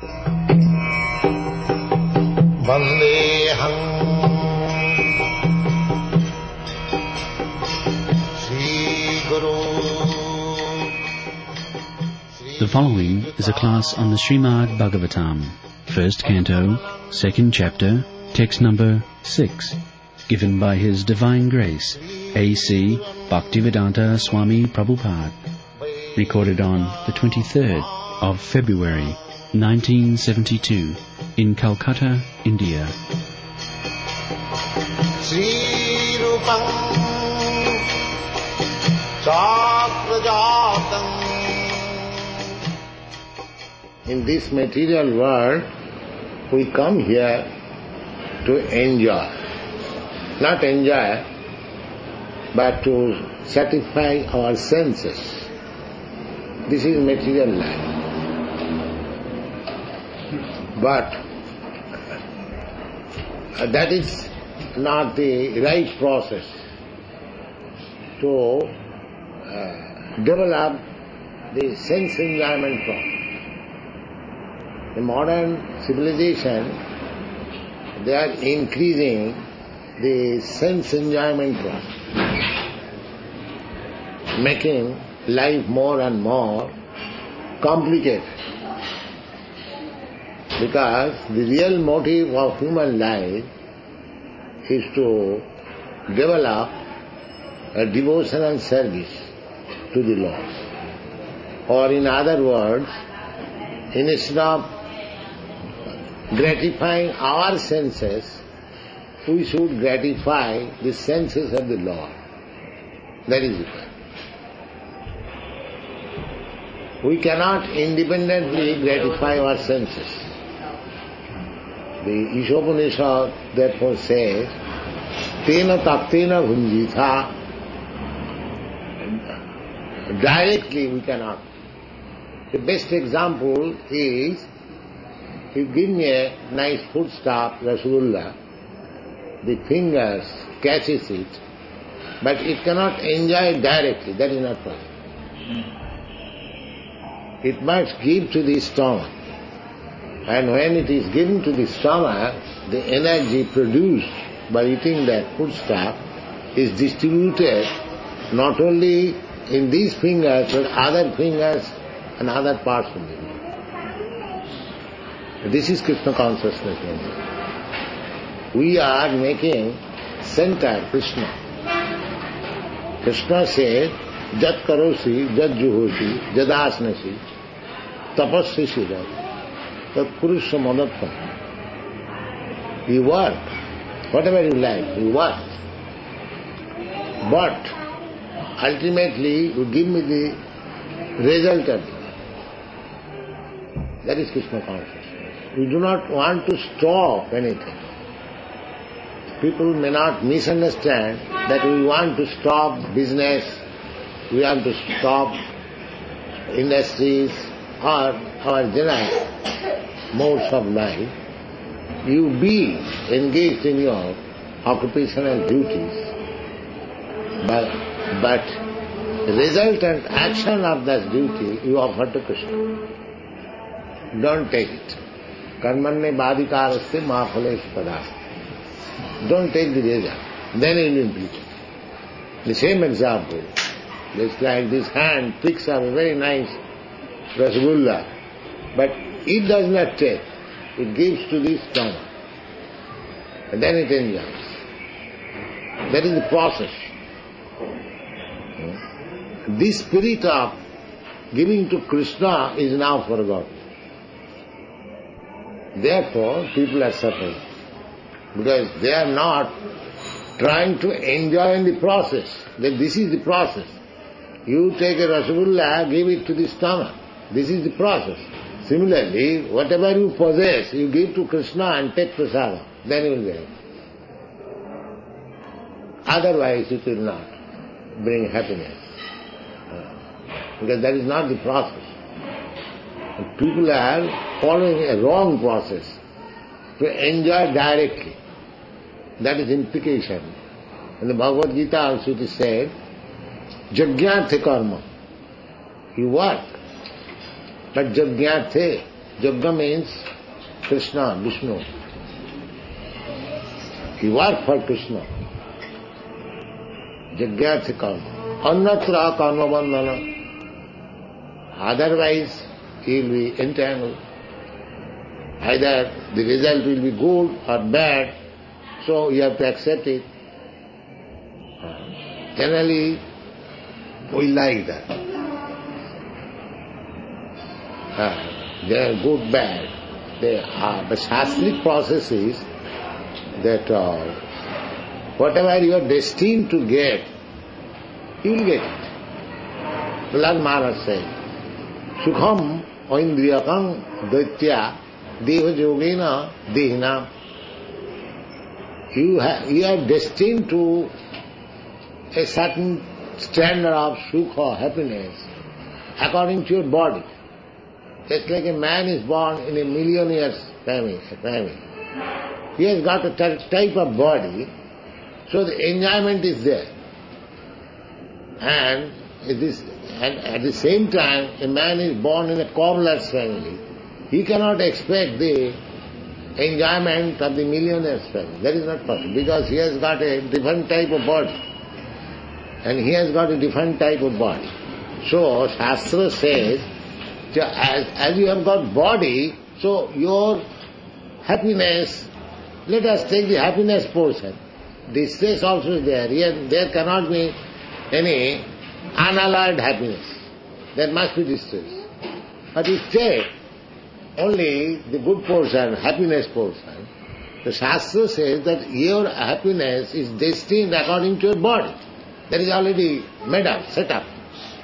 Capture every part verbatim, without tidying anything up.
Vandeham Sri Guru. The following is a class on the Srimad Bhagavatam, first canto, second chapter, text number six, given by His Divine Grace, A C Bhaktivedanta Swami Prabhupada, recorded on the twenty-third of February, nineteen seventy-two, in Calcutta, India. Sri Rupam Chakrajatam. In this material world, we come here to enjoy. Not enjoy, but to satisfy our senses. This is material life. But that is not the right process to uh, develop the sense enjoyment process. In modern civilization, they are increasing the sense enjoyment process, making life more and more complicated. Because the real motive of human life is to develop a devotional service to the Lord. Or in other words, instead of gratifying our senses, we should gratify the senses of the Lord. That is it. We cannot independently gratify our senses. The Ishopanishad therefore says, Tena tattena bhunjitha. Directly we cannot. The best example is, you give me a nice foodstuff, rasgulla, the fingers catches it, but it cannot enjoy it directly. That is not possible. It must give to the stomach. And when it is given to the stomach, the energy produced by eating that foodstuff is distributed not only in these fingers, but other fingers and other parts of the body. This is Krishna consciousness. We are making center Krishna. Krishna said, Jat karosi, jat juhosi, jadasnasi, tapasya siddha, tat purusha madattam. You work, whatever you like, you work. But ultimately you give me the result of it. That is Krishna consciousness. We do not want to stop anything. People may not misunderstand that we want to stop business, we want to stop industries or our general modes of life. You be engaged in your occupational duties, but, but the resultant action of that duty you offer to Krishna. Don't take it. Karmanne badikaraste ma phalesh padaste. Don't take the result. Then it will be. The same example, just like this hand picks up a very nice rasgulla, but it does not take. It gives to the stomach. And then it enjoys. That is the process. This spirit of giving to Krishna is now forgotten. Therefore, people are suffering. Because they are not trying to enjoy in the process. That this is the process. You take a rasgulla, give it to the stomach. This is the process. Similarly, whatever you possess, you give to Krishna and take prasada. Then you will be happy. Otherwise, it will not bring happiness. Because that is not the process. And people are following a wrong process to enjoy directly. That is implication. In the Bhagavad Gita also it is said, Jagyarthe karma. You work. But Jagyarthe, Yajna means Krishna, Vishnu. He worked for Krishna. Yajna karma. Annatra karma bandhana. Otherwise, he will be entangled. Either the result will be good or bad, so you have to accept it. Generally, we like that. Uh, they are good, bad. They are. The Shastric process is that uh, whatever you are destined to get, you will get it. Prahlad Maharaj said, Sukham oindriyakam daitya deva yogena dehina. You, have, you are destined to a certain standard of sukha, happiness, according to your body. Just like a man is born in a millionaire's family, family. He has got a type of body, so the enjoyment is there. And, it is, and at the same time, a man is born in a cobbler's family. He cannot expect the enjoyment of the millionaire's family. That is not possible, because he has got a different type of body. And he has got a different type of body. So, Shastra says, as, as you have got body, so your happiness, let us take the happiness portion. Distress also is there. Here, there cannot be any unalloyed happiness. There must be distress. But if take only the good portion, happiness portion, the Shastra says that your happiness is destined according to your body. That is already made up, set up.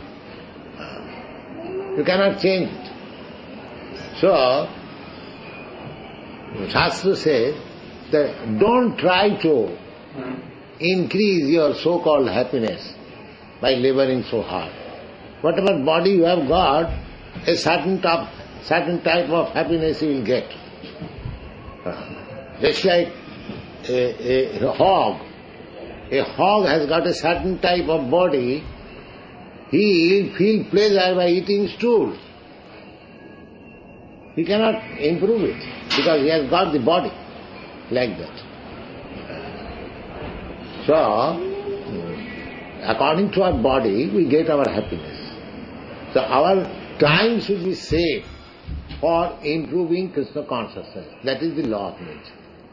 You cannot change it. So, Shastra says that don't try to increase your so-called happiness by laboring so hard. Whatever body you have got, a certain type, certain type of happiness you will get. Just like a, a, a hog. A hog has got a certain type of body, he will feel pleasure by eating stool. He cannot improve it because he has got the body like that. So, according to our body, we get our happiness. So our time should be saved for improving Krishna consciousness. That is the law of nature.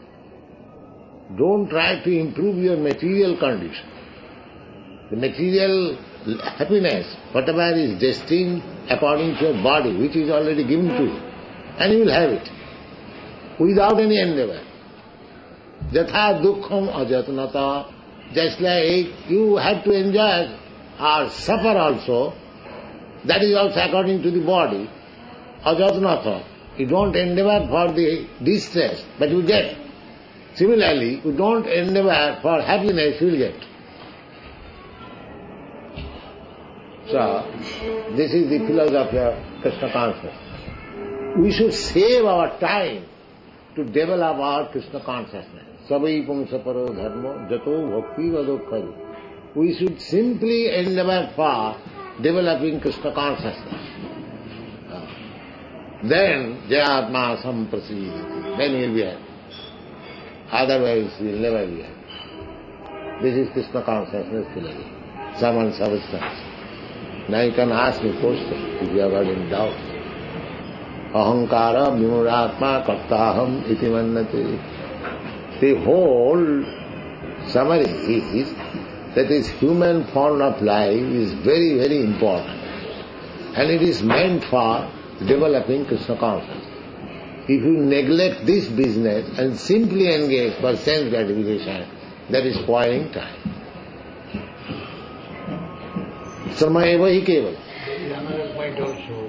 Don't try to improve your material condition. The material happiness, whatever is destined according to your body, which is already given to you, and you will have it, without any endeavor. Jatha dukkham ajatnata, just like you have to enjoy or suffer also, that is also according to the body, ajatnata. You don't endeavor for the distress, but you get. Similarly, you don't endeavor for happiness, you will get. So, this is the philosophy of Krishna consciousness. We should save our time to develop our Krishna consciousness. Savai pumsaparo dharma jato bhakti vadokkhari. We should simply endeavor for developing Krishna consciousness. Then, jayatma samprasidati. Then he will be happy. Otherwise, he will never be happy. This is Krishna consciousness philosophy. Saman substance. Now you can ask me a question if you have got any doubt. Ahankara vimuratma kartaham iti mannate. The whole summary is that this human form of life is very, very important. And it is meant for developing Krishna consciousness. If you neglect this business and simply engage for sense gratification, that is spoiling time. Samayeva hi keval. Another point also.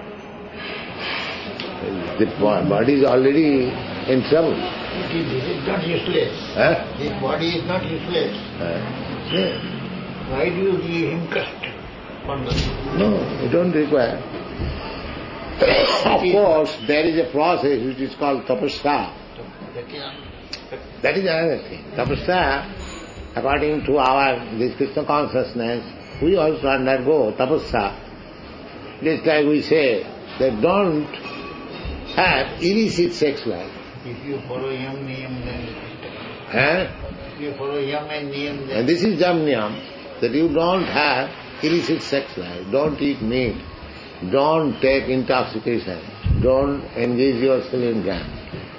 The body is already in trouble. It is, it is not useless. Huh? His body is not useless. Uh, yeah. Why do you give him cust on the... No, you don't require. Of course, there is a process which is called tapasya. That is another thing. Tapasya, according to our this Krishna consciousness, we also undergo tapasya. Just like we say that don't have illicit sex life. If you follow yam niyam, then it is taken. Eh? If you follow yam and niyam, then And this is Jam Niyam, that you don't have illicit sex life, don't eat meat, don't take intoxication, don't engage yourself in gambling.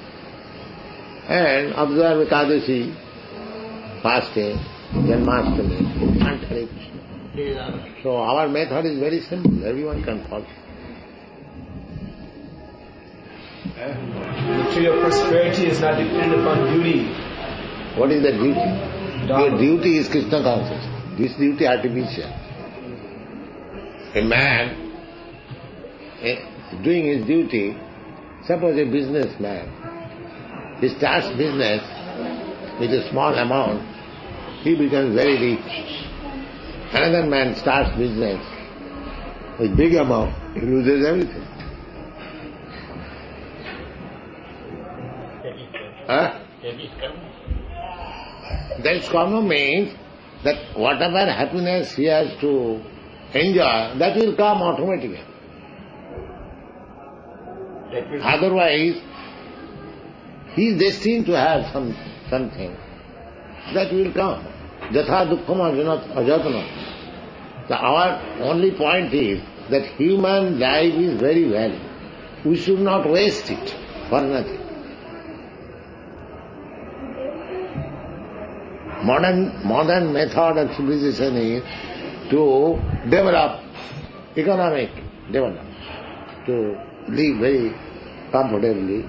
And observe Ekadashi, fasting, Janmashtami, and Hare Krishna. these are So our method is very simple, everyone can follow. Material prosperity is not dependent upon duty. What is the duty? Your duty is Krishna consciousness. This duty artificial. A man eh, doing his duty, suppose a businessman, he starts business with a small amount, he becomes very rich. Another man starts business with big amount, he loses everything. that is karma. Huh? That is karma. That is karma means that whatever happiness he has to enjoy, that will come automatically. That will Otherwise, he is destined to have some something. That will come. Jatha dukkham ajanat ajatana. So our only point is that human life is very valuable. We should not waste it for nothing. Modern, modern method of civilization is to develop economic development, to live very comfortably.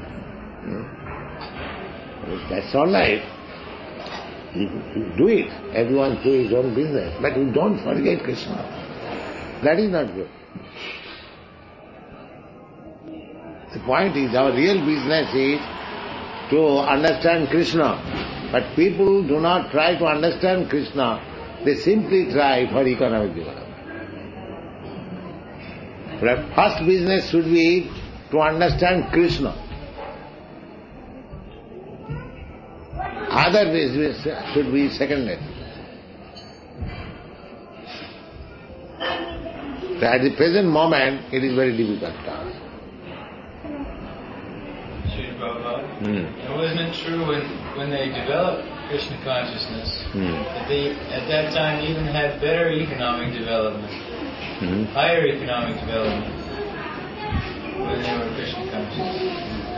That's all right. You, you do it. Everyone do his own business. But you don't forget Krishna. That is not good. The point is, our real business is to understand Krishna. But people do not try to understand Krishna. They simply try for economic development. But first business should be to understand Krishna. Other business should be secondary. So at the present moment, it is very difficult task. Srila Prabhupada, Hmm. and wasn't it true when, when they developed Krishna consciousness Hmm. that they at that time even had better economic development, Hmm. higher economic development when they were Krishna conscious?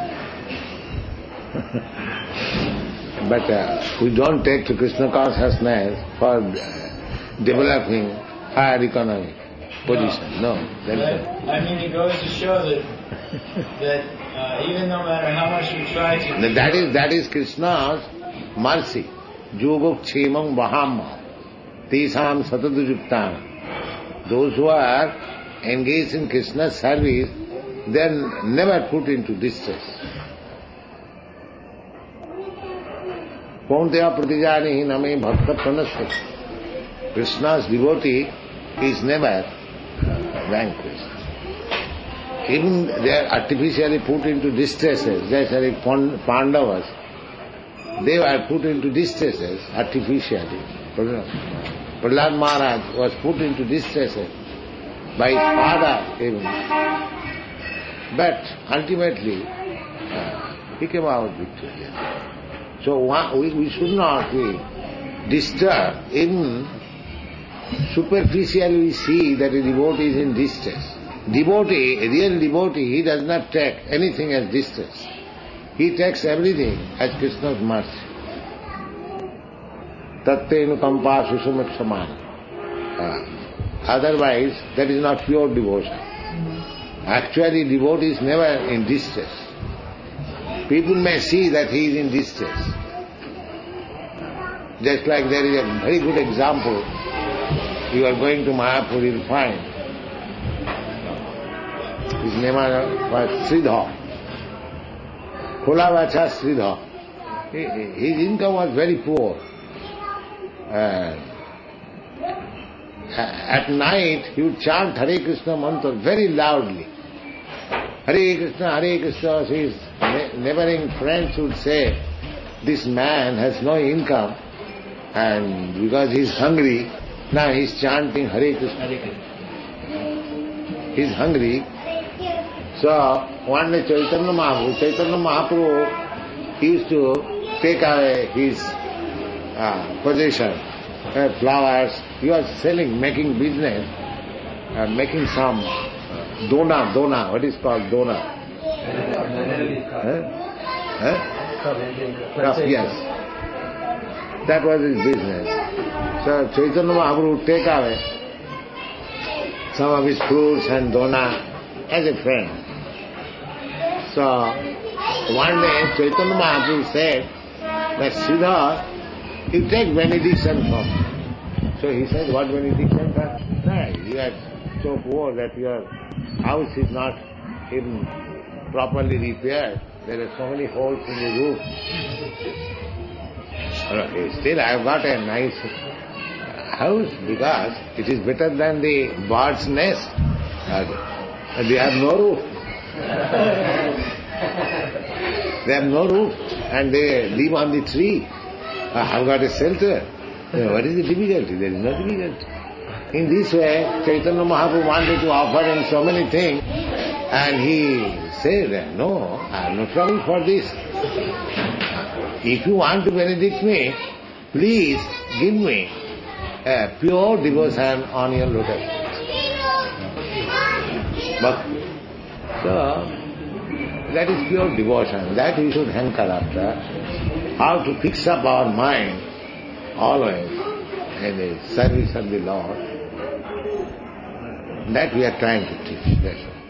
But uh, we don't take to Krishna consciousness for uh, developing higher economic position. No, But, that's I mean, it goes to show that that uh, even no matter how much you try to not. That is that is Krishna's mercy. Yogokshemam vahama tesam satadujuktam. Those who are engaged in Krishna's service, they are never put into distress. Kaunteya pratijani name bhakta pranasya. Krishna's devotee is never vanquished. Even they are artificially put into distresses, just like Pandavas, they were put into distresses artificially. Prahlad Maharaj was put into distresses by his father even. But ultimately, uh, he came out victorious. So one, we, we should not be disturbed. Even superficially we see that a devotee is in distress. Devotee, a real devotee, he does not take anything as distress. He takes everything as Krishna's mercy. Tattenu kampa susumit samana. Otherwise, that is not pure devotion. Actually, devotee is never in distress. People may see that he is in distress. Just like there is a very good example. You are going to Mayapur, you will find. His name was Sridhar. Khulavacha Sridhar. His income was very poor. And at night he would chant Hare Krishna mantra very loudly. Hare Krishna, Hare Krishna. His neighboring friends would say, this man has no income and because he is hungry, now he is chanting Hare Krishna. He is hungry, So, one day Chaitanya Mahaprabhu, Chaitanya Mahaprabhu used to take away his uh, possession, uh, flowers. He was selling, making business, uh, making some uh, dona, dona, what is called dona? Huh? Huh? Cup, yes. That was his business. So Chaitanya Mahaprabhu would take away some of his fruits and dona as a friend. So one day Chaitanya Mahaprabhu said that Sridhar, you take benediction from me. So he said, what benediction? No, you are so poor that your house is not even properly repaired. There are so many holes in the roof. Still I have got a nice house because it is better than the bird's nest. Uh, they have no roof. They have no roof and they live on the tree. I have got a shelter. What is the difficulty? There is no difficulty. In this way, Chaitanya Mahaprabhu wanted to offer him so many things and he said, no, I have no trouble for this. If you want to benedict me, please give me a pure devotion on your lotus. But, so, that is pure devotion. That we should hanker after. How to fix up our mind always in the service of the Lord. That we are trying to teach. That's all.